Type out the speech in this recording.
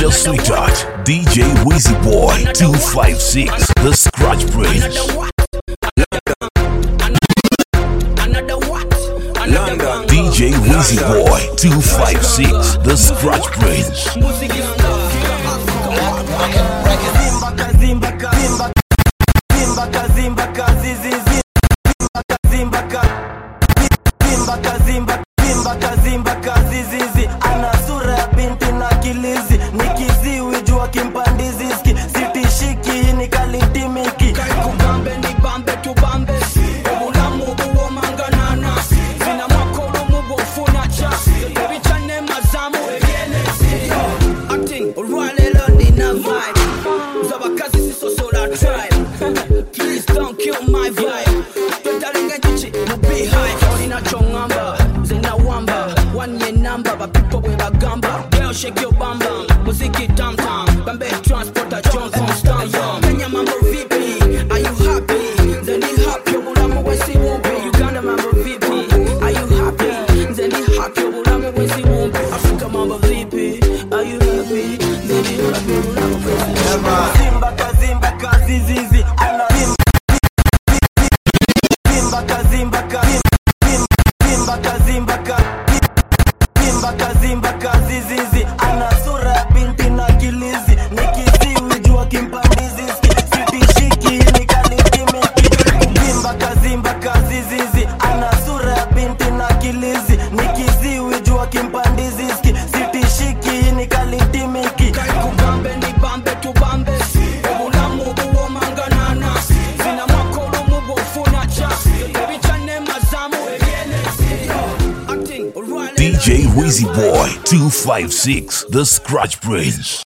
Mr. Sweetheart, DJ Wheezy Boy 256, The Scratch Prince. DJ Wheezy Boy 256, The Scratch Prince. Ana sura ya binti na kilizi, nikiziwi jua kimpandizi, sitishiki ni kalitimiki. Kubambe ni bambe tu bambe, obulamu buwo manganana, zina makolo mubo funacha, bichane mazamu egenesi. Acting rwale lodi na vibe, zabakazi sisosola tribe. Please don't kill my vibe. Totalinga chichi mubi high, kori na chongamba, zina wamba, one year number, but people we bagamba. Girl shake your bam bam, muziki tam tam, bambe transporter Johnson stamp. Kenya mambo vipi? Are you happy? Zeni happy, obulamu wesi wumbi. Uganda mambo vipi? Are you happy? Zeni happy, obulamu wesi wumbi. Africa mambo vipi? Are you happy? Zeni happy, obulamu wesi wumbi. Zimba kazi zizi, ana zimba kazi zizi, ana sura ya binti na kilizi, nikiziwi jua kimpandizi, sitishiki ni kalitimiki. Zimba kazi zizi, ana sura ya binti na kilizi, nikiziwi jua kimpandizi, sitishiki ni kalitimiki. Kubambe ni bambe tu bambe, obulamu buwo manganana, zina makolo mubo funacha, bichane mazamu egenesi. Acting rwale DJ Wheezy Boy 256, The Scratch Prince.